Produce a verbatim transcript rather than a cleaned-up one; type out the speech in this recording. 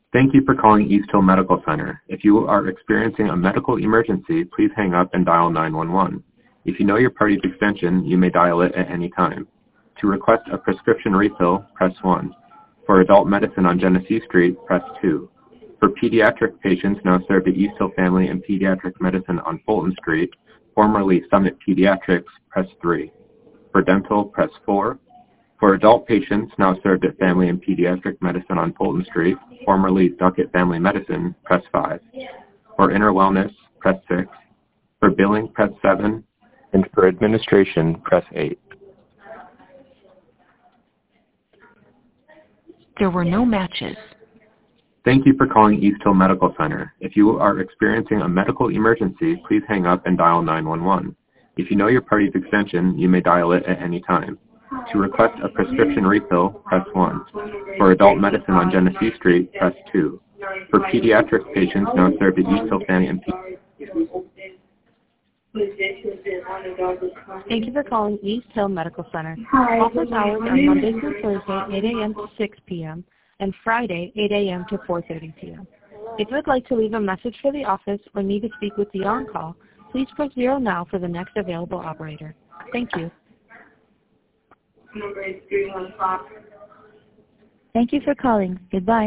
Thank you for calling East Hill Medical Center. If you are experiencing a medical emergency, please hang up and dial nine one one. If you know your party's extension, you may dial it at any time. To request a prescription refill, press one. For adult medicine on Genesee Street, press two. For pediatric patients now served at East Hill Family and Pediatric Medicine on Fulton Street, formerly Summit Pediatrics, press three. For dental, press four. For adult patients now served at Family and Pediatric Medicine on Fulton Street, formerly Duckett Family Medicine, press five. For inner wellness, press six. For billing, press seven. And for administration, press eight. There were no matches. Thank you for calling East Hill Medical Center. If you are experiencing a medical emergency, please hang up and dial nine one one. If you know your party's extension, you may dial it at any time. To request a prescription refill, press one. For adult medicine on Genesee Street, press two. For pediatric patients now served at East Hill Family and Pediatric. Thank you for calling East Hill Medical Center. Office hours are Monday through Thursday, eight a m to six p m and Friday, eight a m to four thirty p m If you would like to leave a message for the office or need to speak with the on-call, please press zero now for the next available operator. Thank you. Thank you for calling. Goodbye.